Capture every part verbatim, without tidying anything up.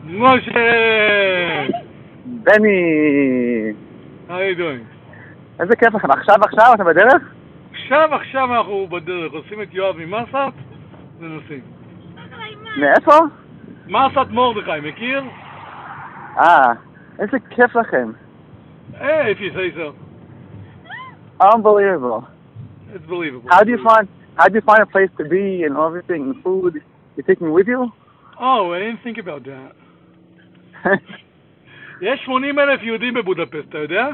Moshe! בני! How are you doing? איזה כיף לכם, עכשיו עכשיו אתה בדרך? עכשיו עכשיו אנחנו בדרך, עושים את יואב ממסת ונוסעים. מאיפה? מסת מרדכי, מכיר? אה, איזה כיף לכם. Hey, if you say so. Unbelievable. It's believable. How do you find how do you find a place to be and everything and food? You take me with you? Oh, I didn't think about that. יש שמונים אלף יהודים בבודפסט, אתה יודע?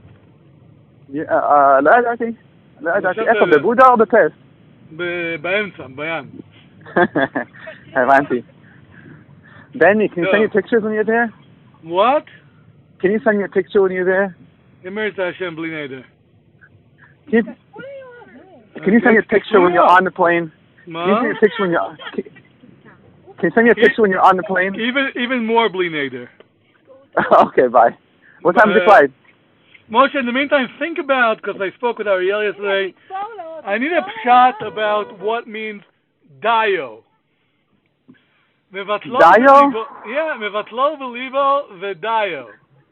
לא ידעתי. לא ידעתי. איפה, בבודה או בפסט? באמצע, בים. הבנתי. Benny, can you send me pictures when you're there? What? Can you send me a picture when you're there? אמרת השם בלי נדר. Can you, can you send me a picture when you're on the plane? מה? Can you send me a picture when you're... Can, can you send me a picture when you're on the plane? Even, even more בלי נדר. Okay, bye. What time is the flight? Moshe, in the meantime, think about, because I spoke with Ariel yesterday, I need a shot about what means dio. Dio? Yeah, mevatlo belibo v'dio.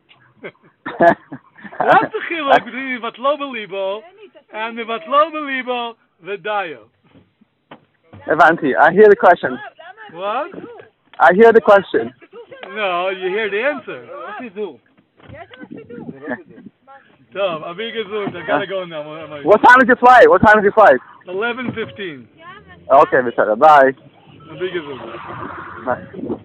What's the chiluk between mevatlo belibo and mevatlo belibo v'dio? Evanti, I hear the question. What? I hear the question. No, you hear the answer. What do you do? Tom, Abi Gazut, I gotta go now. What time is your flight? What time is your flight? eleven fifteen. Okay, Mister. Bye. Abi Gazut. Bye.